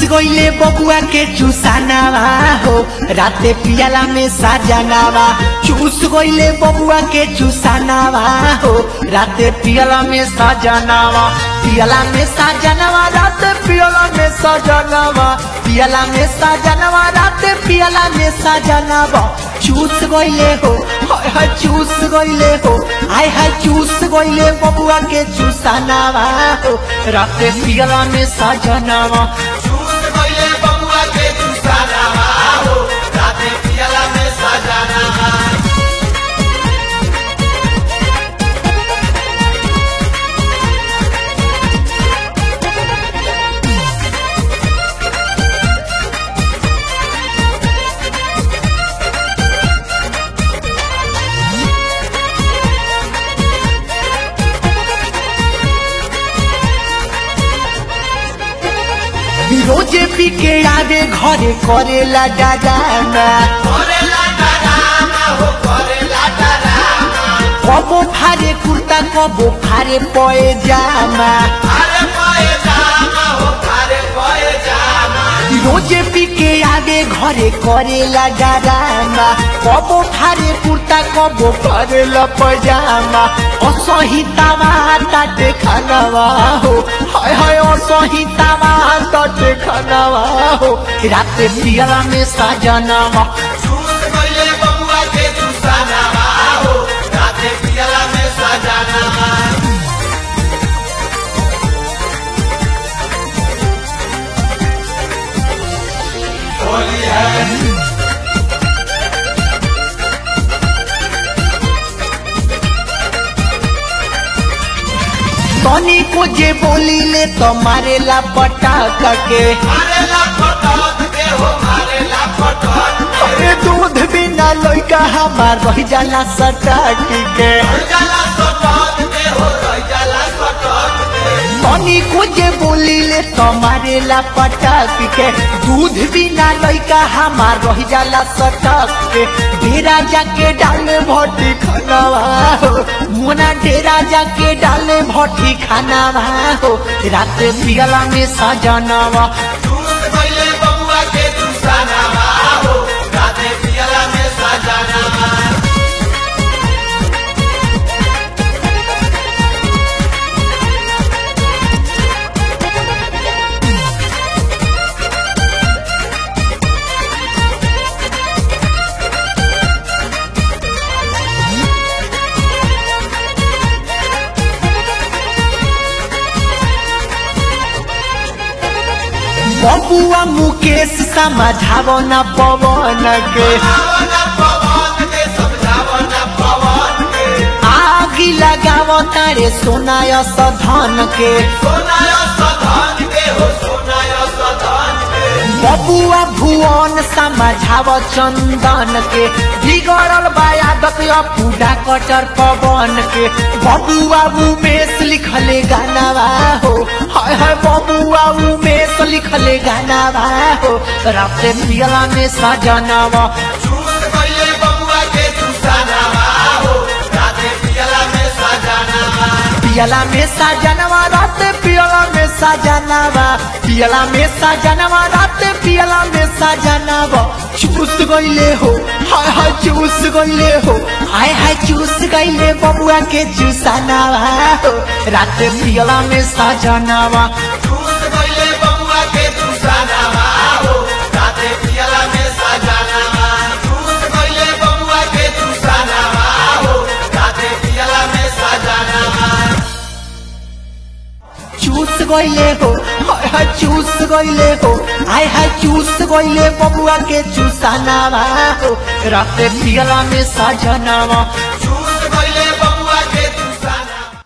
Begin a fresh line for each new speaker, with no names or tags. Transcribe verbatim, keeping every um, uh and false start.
गईले बबुआ के चूसानावा हो राते पियाला में साजनावा। चूस गईले बबुआ के चूसानावा हो राते पियाला में साजनावा। पियाला में साजनावा राते पियाला में साजनावा। पियाला में साजनावा राते पियाला में साजनावा। चूस गईले हो हाय हाय चूस गईले हो हाय हाय चूस गईले बबुआ के चूसानावा हो राते पियाला में साजनावा।
चूस गईले बबुआ के चूसानावा हो राते पियाला में साजनावा।
रोजे पी के आवे घरे करेला डरामा
करेला डरामा हो करेला डरामा।
कबो फारे कुर्ता कबो फारे पए जामा।
फारे पए जामा हो फारे पए जामा।
रोजे पी के आवे घरे करेला डरामा कबो फारे कुर्ता कबो फारेला पजामा। असहितावा ताटे खानावा हो हाय हाय असहितावा ताटे खानावा हो राते पियाला में साजनावा।
चूस गईले बबुआ के चूसानावा हो राते पियाला में साजनावा। होली है
तनी को जे बोली ले तो मारेला पटाखा के।
मारेला पटक के हो मारेला पटक के।
अरे दूध बिना लइका हमार रह जाला सटाक के।
रह जाला सटक के हो रह जाला सटक के।
तनी को जे बोली ले तो मारेला पटाख के। दूध बिना लइका हमार रह जाला सटक के। डेरा जाके डाले भट्टी खानावा हो मुना डेरा जाके डाले भट्टी खानावा हो रात पियाला में साजनावा।
चूस गईले बबुआ के चूसानावा हो राते पियाला में साजनावा।
बबुआ मुकेश समझावो न पवन के।
समझावना पवन के समझावना पवन के।
आगी लगावो तारे सोनाय सधन के।
सोनाय सधन के हो सोनाय सधन के।
बबुआ भुवन समझावो चंदन के। बिगड़ल बायादत पूरा कटर पवन के। बबुआ उमेश लिखले गानावा हो हाय हाय बबुआ उमेश लिखले गानावा हो राते पियाला में साजनावा।
चूस गईले बबुआ के चूसानावा हो राते पियाला में साजनावा।
पियाला में साजनावा राते पियाला में साजनावा। पियाला में साजनावा राते पियाला में साजनावा। चूस गईले हो हाय हाय चूस गईले हो हाय हाय चूस गईले बबुआ के चूसानावा हो राते पियाला में साजनावा।
चूस गईले बबुआ के चूसानावा हो राते पियाला में साजनावा। चूस गईले बबुआ के चूसानावा हो राते पियाला में साजनावा।
चूस गईले हो हाय हाय चूस गईले हो हाय हाय चूस गईले बबुआ के चूसानावा हो राते पियाला में साजनावा।